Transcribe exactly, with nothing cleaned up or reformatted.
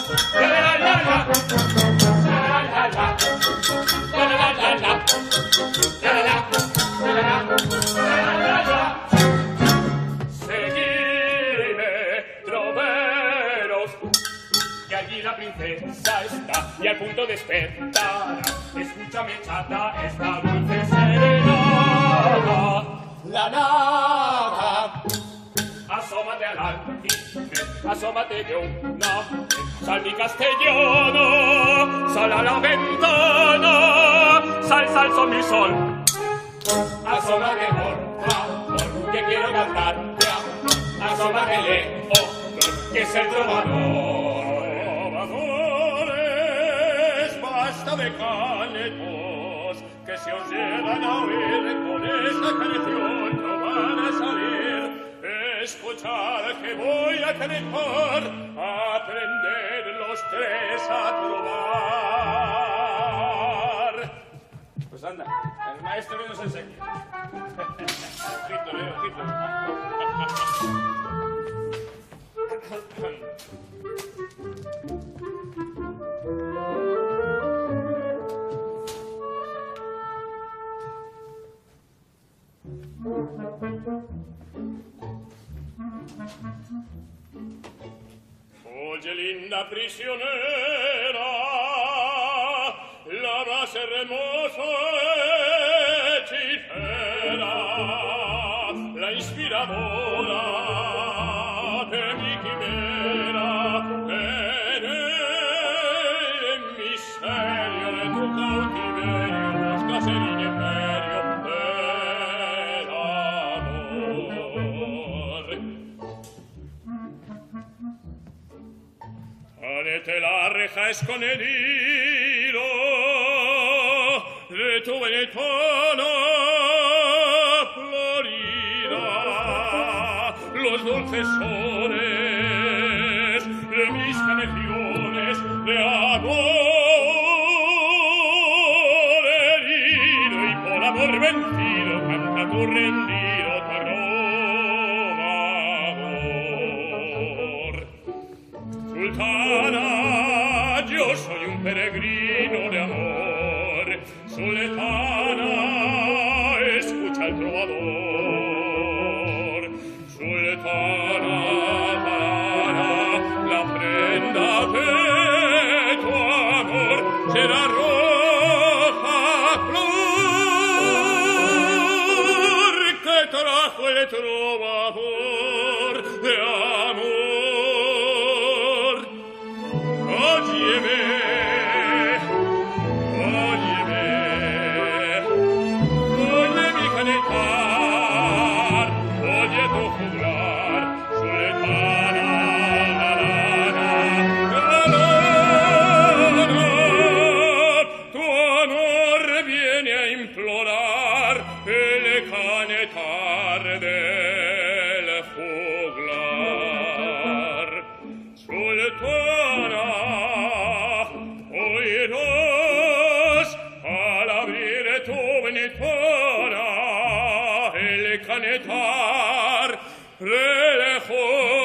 Y al punto despertará, escúchame chata, esta dulce serenata. La nada, asómate al aljibe, asómate de una vez, sal mi castellano, sal a la ventana, sal, sal, son mi sol. Asómate por favor, que quiero cantarte, asómate lejos, que es el trovador. De canetos que se os llegan a oír con esta canción no van a salir. Escuchad que voy a cantar, aprender los tres a trobar. Pues anda, el maestro que nos enseña. Ojito, eh, ojito. Oye, linda prisionera, la base hermosa hechicera, la inspiradora de mi quimera, en el misterio de tu cautiverio buscas el imperio del amor. Alete la reja es con el hilo de tu venetona florida, los dulces sones de mis canciones de amor herido y por amor vencido canta tu rendido tu agrovador. Sultana, yo soy un peregrino de amor. Sultana, escucha el trovador. Sultana, para la prenda de tu amor será roja flor que trajo el trovador de amor. Óyeme, óyeme, oye mi canetar, oye tu juglar, Sultana, la, la, la, la, la, tu amor viene a implorar el canetar del juglar. Sultana, oirás al abrir tu ventana el canetar de lejos.